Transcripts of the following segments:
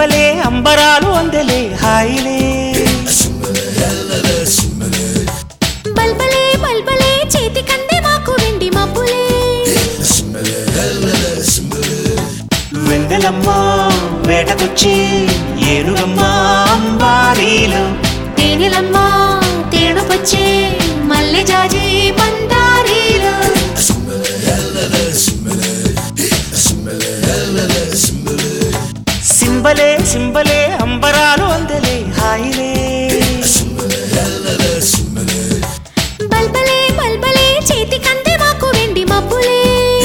సింబలే అంబరాలు అందలే హాయిలే బల్బలే బల్బలే చేతి కందే మాకు వెండి మబ్బులే వెందలమ్మ వేటకొచ్చి ఏనుగమ్మ అంబారీలు తేనెలమ్మ తేనుపొచ్చే మల్లె జాజి పందారీలు సింబలే సింబలే అంబరాలు అందలే హాయిలే బల్బలే బల్బలే చేతి కందే మాకు వెండి మబ్బులే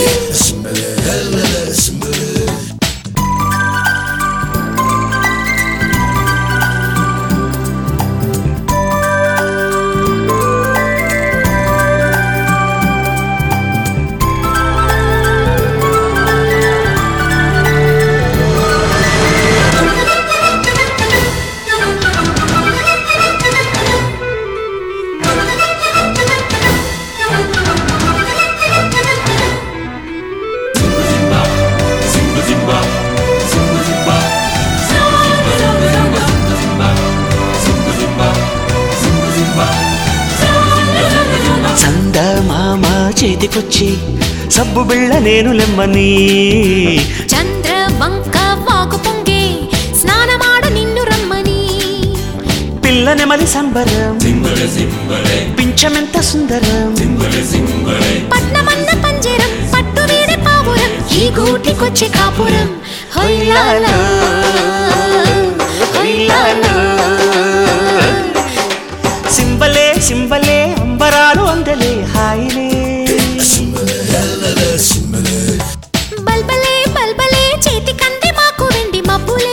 చందమామ చేతికొచ్చి సబ్బు బిళ్ళ నేను లెమ్మని చంద్ర వంక వాకు పొంగే స్నానమాడు నిన్ను రమ్మని పిల్ల నెమలి సంబరం పింఛమెంత సుందరం పట్నమన్న పంజరం పట్టు వీడే పావురం ఈ గూటికొచ్చే కాపురం హొయ్యాలో హొయ్యాలో సింబలే సింబలే అంబరాలు అందలే హాయిలే బల్బలే బల్బలే చేతి కందే మాకు వెండి మబ్బులే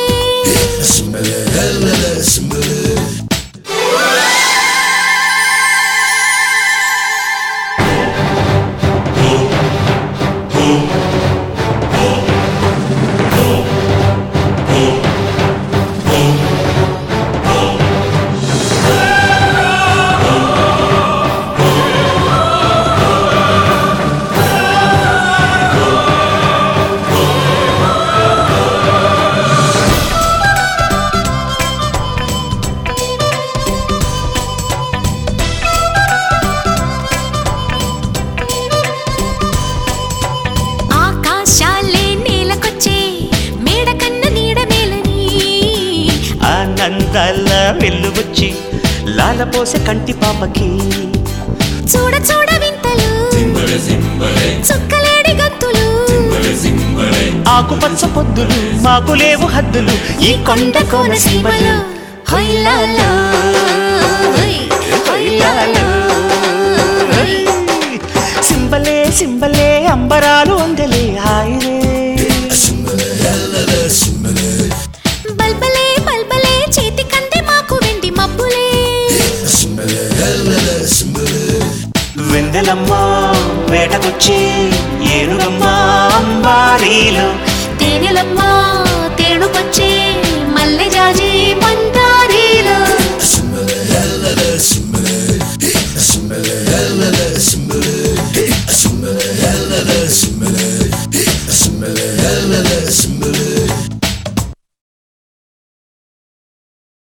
ఆనందాల వెల్లువచ్చి లాలపోసే కంటి పాపకి చూడ చూడ వింతలు చుక్కలేడి గంతులు ఆకుపచ్చ పొద్దులు మాకు లేవు హద్దులు ఈ కొండ కోన సీమలు హొయ్యాలో హొయ్యాలో సింబలే సింబలే అంబరాలు అందలే హాయిలే బల్బలే బల్బలే చేతి కందే మాకు వెండి మబ్బులే వెందలమ్మ వేటకొచ్చి ఏనుగమ్మ అంబారీలు తేనెలమ్మ